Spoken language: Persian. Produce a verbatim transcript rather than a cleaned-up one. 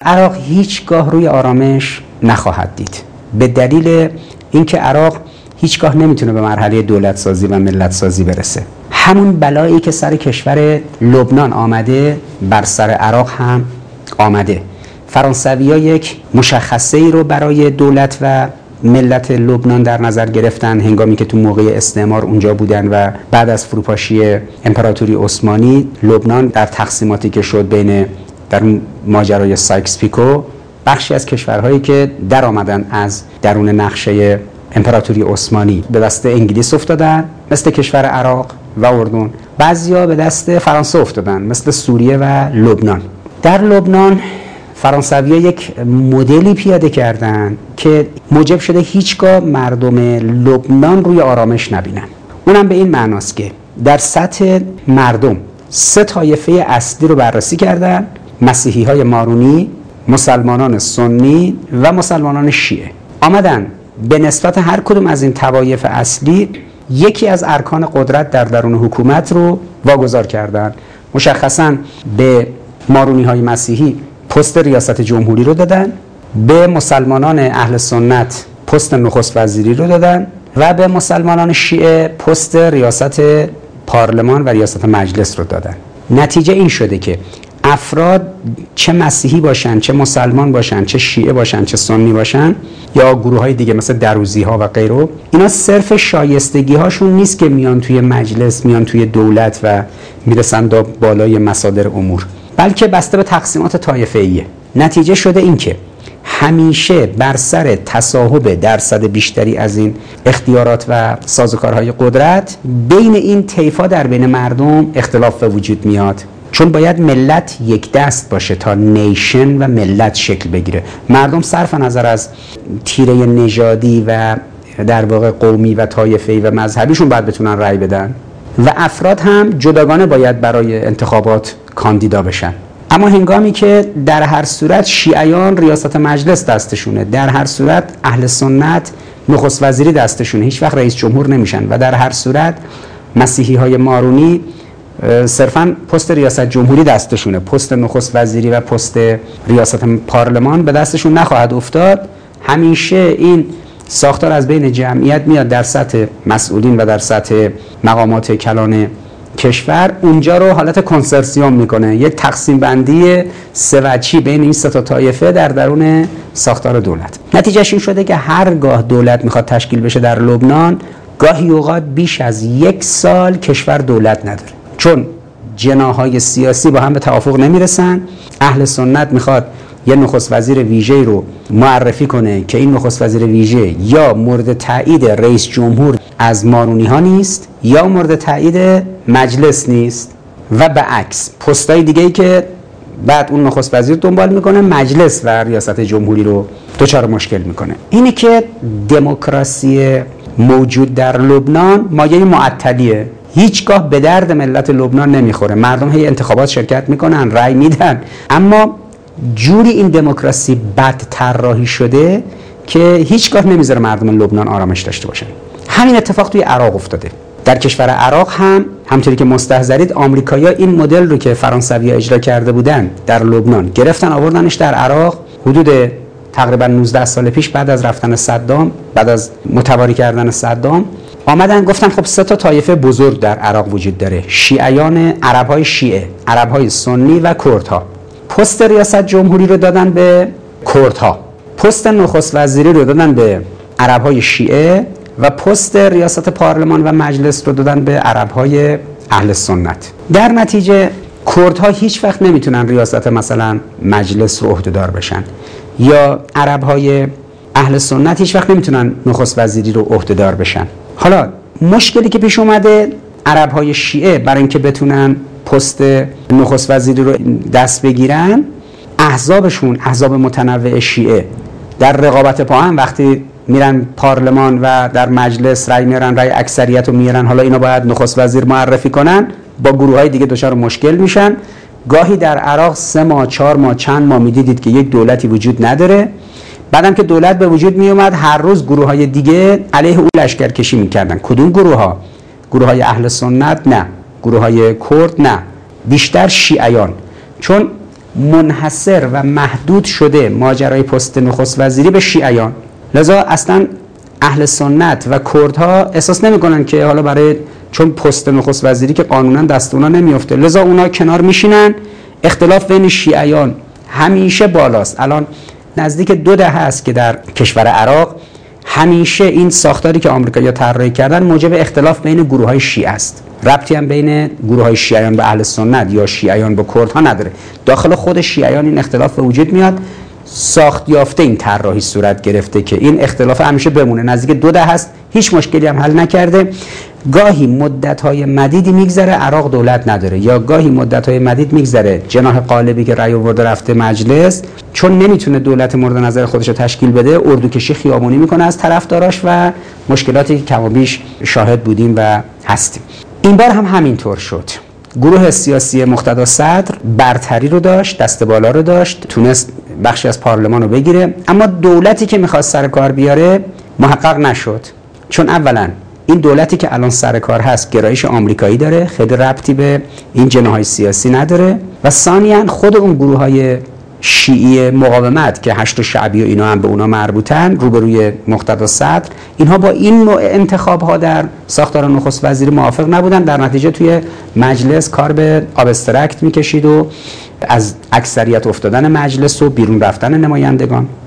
عراق هیچگاه روی آرامش نخواهد دید، به دلیل اینکه عراق هیچگاه نمیتونه به مرحله دولت سازی و ملت سازی برسه. همون بلایی که سر کشور لبنان آمده بر سر عراق هم آمده. فرانسوی‌ها یک مشخصه ای رو برای دولت و ملت لبنان در نظر گرفتن هنگامی که تو موقع استعمار اونجا بودن و بعد از فروپاشی امپراتوری عثمانی لبنان در تقسیماتی که شد بین در ماجرای سایکس پیکو بخشی از کشورهایی که در آمدن از درون نقشه امپراتوری عثمانی به دست انگلیس افتادن مثل کشور عراق و اردن، بعضیا به دست فرانسه افتادن مثل سوریه و لبنان. در لبنان فرانسوی‌ها یک مدلی پیاده کردن که موجب شده هیچگاه مردم لبنان روی آرامش نبینن. اونم به این معناست که در سطح مردم سه طایفه اصلی رو بررسی کردن: مسیحی‌های مارونی، مسلمانان سنی و مسلمانان شیعه. آمدن به نسبت هر کدوم از این طوایف اصلی یکی از ارکان قدرت در درون حکومت رو واگذار کردن. مشخصاً به مارونی‌های مسیحی پست ریاست جمهوری رو دادن، به مسلمانان اهل سنت پست نخست وزیری رو دادن و به مسلمانان شیعه پست ریاست پارلمان و ریاست مجلس رو دادن. نتیجه این شده که افراد چه مسیحی باشن، چه مسلمان باشن، چه شیعه باشن، چه سنی باشن یا گروه‌های دیگه مثل دروزی ها و غیره، اینا صرف شایستگی هاشون نیست که میان توی مجلس، میان توی دولت و میرسن تا بالای مصادر امور، بلکه بسته به تقسیمات طایفه‌ایه. نتیجه شده این که همیشه بر سر تصاحب درصد بیشتری از این اختیارات و سازوکارهای قدرت بین این طیفا در بین مردم اختلاف به وجود میاد، چون باید ملت یک دست باشه تا نیشن و ملت شکل بگیره. مردم صرف نظر از تیره نژادی و در واقع قومی و طایفه‌ای و مذهبیشون باید بتونن رأی بدن و افراد هم جداگانه باید برای انتخابات کاندیدا بشن. اما هنگامی که در هر صورت شیعیان ریاست مجلس دستشونه، در هر صورت اهل سنت نخست وزیری دستشونه، هیچ وقت رئیس جمهور نمیشن و در هر صورت مسیحی های مارونی صرفاً پست ریاست جمهوری دستشونه، پست نخست وزیری و پست ریاست پارلمان به دستشون نخواهد افتاد. همیشه این ساختار از بین جمعیت میاد در سطح مسئولین و در سطح مقامات کلان کشور، اونجا رو حالت کنسرسیوم میکنه، یک تقسیم بندی سه‌وجهی بین این سه تا طایفه در درون ساختار دولت. نتیجهش این شده که هرگاه دولت میخواد تشکیل بشه در لبنان، گاهی اوقات بیش از یک سال کشور دولت نداره، چون جناح‌های سیاسی با هم به توافق نمیرسن. اهل سنت میخواد یه نخست وزیر ویژه‌ای رو معرفی کنه که این نخست وزیر ویژه یا مورد تایید رئیس جمهور از مارونی ها نیست یا مورد تایید مجلس نیست و به عکس. پستای دیگه‌ای که بعد اون نخست وزیر دنبال میکنه مجلس و ریاست جمهوری رو دچار مشکل میکنه. اینه که دموکراسی موجود در لبنان مایه معطلیه، هیچگاه به درد ملت لبنان نمیخوره. مردم هی انتخابات شرکت میکنن، رأی میدن، اما جوری این دموکراسی بد طراحی شده که هیچگاه نمیذاره مردم لبنان آرامش داشته باشن. همین اتفاق توی عراق افتاده. در کشور عراق هم همونطوری که مستحضرید آمریکایی‌ها این مدل رو که فرانسوی‌ها اجرا کرده بودن در لبنان گرفتن آوردنش در عراق. حدود تقریبا نوزده سال پیش بعد از رفتن صدام، بعد از متواری کردن صدام، آمدن گفتن خب سه تا طایفه بزرگ در عراق وجود داره: شیعیان، عرب‌های شیعه، عرب‌های سنی و کردها. پست ریاست جمهوری رو دادن به کردها، پست نخست وزیری رو دادن به عرب‌های شیعه و پست ریاست پارلمان و مجلس رو دادن به عرب‌های اهل سنت. در نتیجه کردها هیچ وقت نمیتونن ریاست مثلا مجلس رو عهده‌دار بشن یا عرب‌های اهل سنت هیچ وقت نمیتونن نخست وزیری رو عهده‌دار بشن. حالا مشکلی که پیش اومده، عرب‌های شیعه برای اینکه بتونن پست نخست وزیری رو دست بگیرن، احزابشون، احزاب متنوع شیعه در رقابت با هم وقتی میرن پارلمان و در مجلس رای میارن، رای اکثریت رو میارن، حالا اینا باید نخست وزیر معرفی کنن، با گروه‌های دیگه دچار مشکل میشن. گاهی در عراق سه ماه، چهار ماه، چند ماه میدیدید که یک دولتی وجود نداره. بعدم که دولت به وجود می اومد، هر روز گروه‌های دیگه علیه او لشکرکشی میکردن. کدوم گروه‌ها؟ گروه‌های اهل سنت نه، گروه‌های کرد نه، بیشتر شیعیان. چون منحصر و محدود شده ماجرای پست نخست وزیری به شیعیان. لذا اصلا اهل سنت و کردها احساس نمی‌کنن که حالا برای چون پست نخست وزیری که قانونا دست اونا نمیفته، لذا اونا کنار میشینن. اختلاف بین شیعیان همیشه بالاست. الان نزدیک دو دهه است که در کشور عراق همیشه این ساختاری که آمریکایی‌ها طراحی کردن موجب اختلاف بین گروه‌های شیعه است. ربطی هم بین گروه‌های شیعیان به اهل سنت یا شیعیان به کردها نداره. داخل خود شیعیان این اختلاف به وجود میاد. ساخت یافته این طراحی صورت گرفته که این اختلاف همیشه بمونه. نزدیک دو دهه است، هیچ مشکلی هم حل نکرده. گاهی مدت‌های مدیدی میگذره عراق دولت نداره، یا گاهی مدت‌های مدید میگذره جناح قالبی که رأی آورده رفته مجلس، چون نمیتونه دولت مورد نظر خودش رو تشکیل بده، اردوکشی خیابانی میکنه از طرفداراش و مشکلاتی که کم و بیش شاهد بودیم و هستیم. این بار هم همینطور شد. گروه سیاسی مقتدا صدر برتری رو داشت، دست بالا رو داشت، تونست بخشی از پارلمان رو بگیره، اما دولتی که میخواست سر کار بیاره محقق نشد. چون اولا این دولتی که الان سر کار هست گرایش آمریکایی داره، خیلی ربطی به این جناح‌های سیاسی نداره، و ثانیاً خود اون گروه‌های شیعی مقاومت که هشت شعبی و اینا هم به اونا مربوطن روبروی مقتدا صدر، اینها با این نوع انتخاب‌ها در ساختار نخست وزیری موافق نبودن. در نتیجه توی مجلس کار به ابسترکت میکشید و از اکثریت افتادن مجلس و بیرون رفتن نمایندگان.